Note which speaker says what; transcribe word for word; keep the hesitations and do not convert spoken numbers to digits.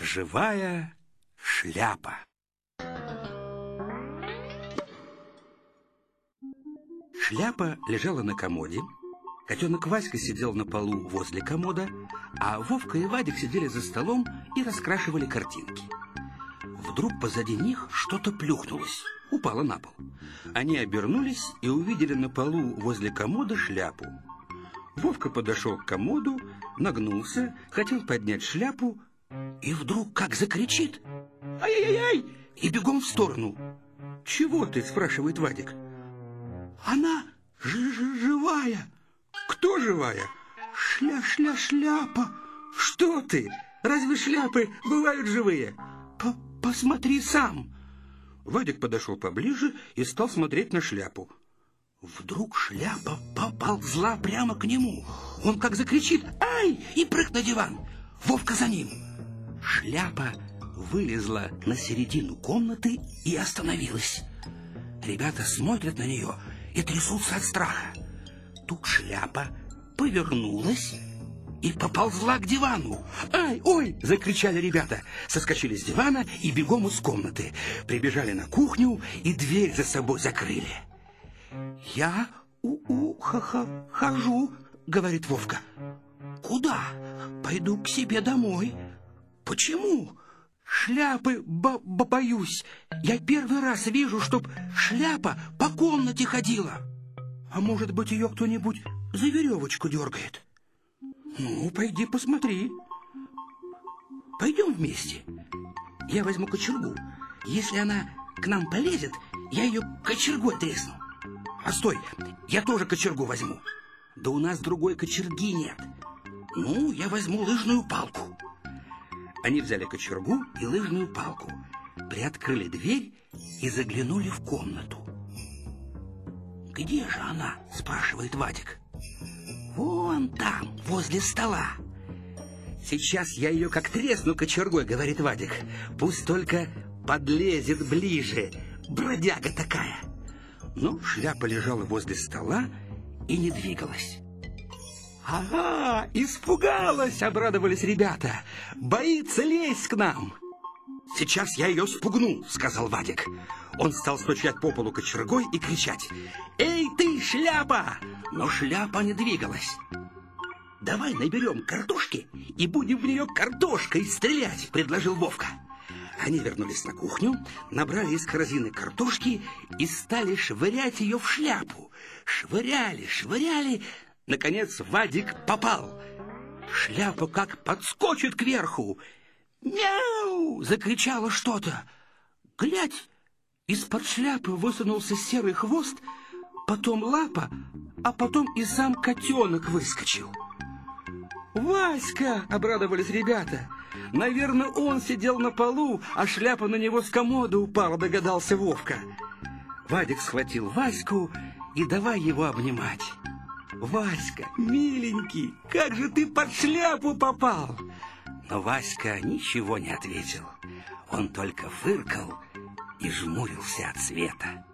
Speaker 1: Живая шляпа. Шляпа лежала на комоде, котенок Васька сидел на полу возле комода, а Вовка и Вадик сидели за столом и раскрашивали картинки. Вдруг позади них что-то плюхнулось, упало на пол. Они обернулись и увидели на полу возле комода шляпу. Вовка подошел к комоду, нагнулся, хотел поднять шляпу, и вдруг как закричит: «Ай-яй-яй!» и бегом в сторону. «Чего ты?» – спрашивает Вадик. «Она живая!» «Кто живая?» «Шля-шля-шляпа!» «Что ты? Разве шляпы бывают живые?» П «Посмотри сам!» Вадик подошел поближе и стал смотреть на шляпу. Вдруг шляпа поползла прямо к нему. Он как закричит: «Ай!» и прыг на диван. Вовка за ним. Шляпа вылезла на середину комнаты и остановилась. Ребята смотрят на нее и трясутся от страха. Тут шляпа повернулась и поползла к дивану. «Ай, ой!» – закричали ребята. Соскочили с дивана и бегом из комнаты. Прибежали на кухню и дверь за собой закрыли. «Я у-у-ха-ха-хожу», — говорит Вовка. «Куда?» «Пойду к себе домой». «Почему?» «Шляпы боюсь. Я первый раз вижу, чтоб шляпа по комнате ходила. А может быть, ее кто-нибудь за веревочку дергает?» «Ну, пойди посмотри». «Пойдем вместе. Я возьму кочергу. Если она к нам полезет, я ее кочергой тресну». «А стой, я тоже кочергу возьму». «Да у нас другой кочерги нет». «Ну, я возьму лыжную палку». Они взяли кочергу и лыжную палку, приоткрыли дверь и заглянули в комнату. «Где же она?» – спрашивает Вадик. «Вон там, возле стола». «Сейчас я ее как тресну кочергой», – говорит Вадик. «Пусть только подлезет ближе, бродяга такая». Но шляпа лежала возле стола и не двигалась. «Ага, испугалась!» — обрадовались ребята. «Боится лезть к нам!» «Сейчас я ее спугну!» — сказал Вадик. Он стал стучать по полу кочергой и кричать: «Эй ты, шляпа!» Но шляпа не двигалась. «Давай наберем картошки и будем в нее картошкой стрелять!» — предложил Вовка. Они вернулись на кухню, набрали из корзины картошки и стали швырять ее в шляпу. Швыряли, швыряли. Наконец Вадик попал. Шляпа как подскочит кверху. «Мяу!» — закричало что-то. Глядь, из-под шляпы высунулся серый хвост, потом лапа, а потом и сам котенок выскочил. «Васька!» — обрадовались ребята. «Наверное, он сидел на полу, а шляпа на него с комода упала», — догадался Вовка. Вадик схватил Ваську и давай его обнимать. «Васька, миленький, как же ты под шляпу попал?» Но Васька ничего не ответил. Он только фыркал и жмурился от света.